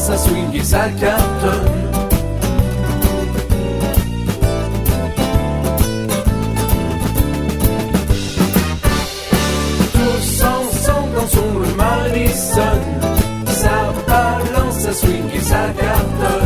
ça swing et ça cartonne. Tous ensemble dansons le Madison, ça balance, ça swing et ça cartonne.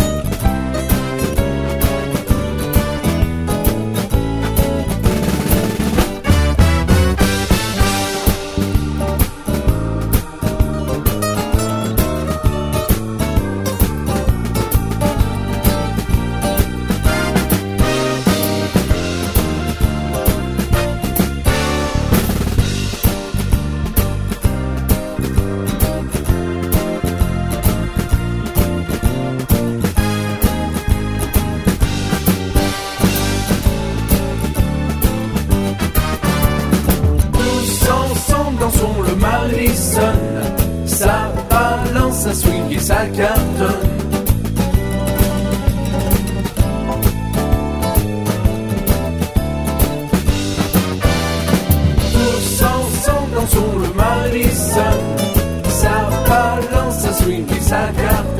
Dansons le Madison, ça balance, ça swing et ça cartonne. Tous ensemble dansons le Madison, ça balance, ça swing et ça cartonne.